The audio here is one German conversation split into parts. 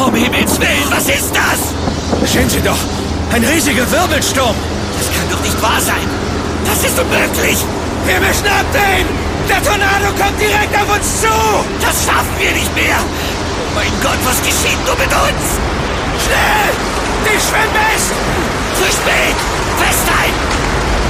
Um Himmels Willen, was ist das? Sehen Sie doch, ein riesiger Wirbelsturm. Das kann doch nicht wahr sein. Das ist unmöglich. Wir müssen abdrehen. Der Tornado kommt direkt auf uns zu. Das schaffen wir nicht mehr. Oh mein Gott, was geschieht nur mit uns? Schnell! Die Schwimmwesten! Zu spät! Festhalten!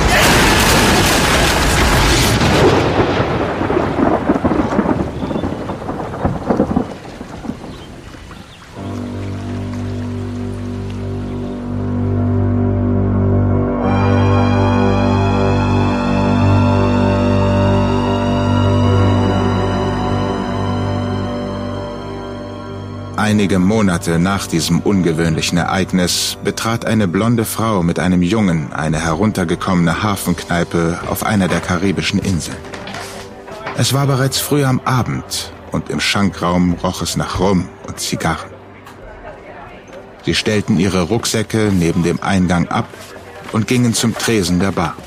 Einige Monate nach diesem ungewöhnlichen Ereignis betrat eine blonde Frau mit einem Jungen eine heruntergekommene Hafenkneipe auf einer der karibischen Inseln. Es war bereits früh am Abend und im Schankraum roch es nach Rum und Zigarren. Sie stellten ihre Rucksäcke neben dem Eingang ab und gingen zum Tresen der Bar.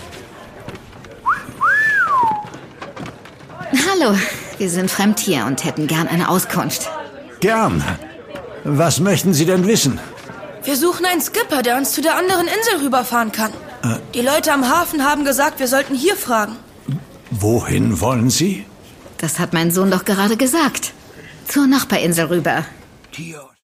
Hallo, wir sind fremd hier und hätten gern eine Auskunft. Gern. Was möchten Sie denn wissen? Wir suchen einen Skipper, der uns zu der anderen Insel rüberfahren kann. Die Leute am Hafen haben gesagt, wir sollten hier fragen. Wohin wollen Sie? Das hat mein Sohn doch gerade gesagt. Zur Nachbarinsel rüber. Hier.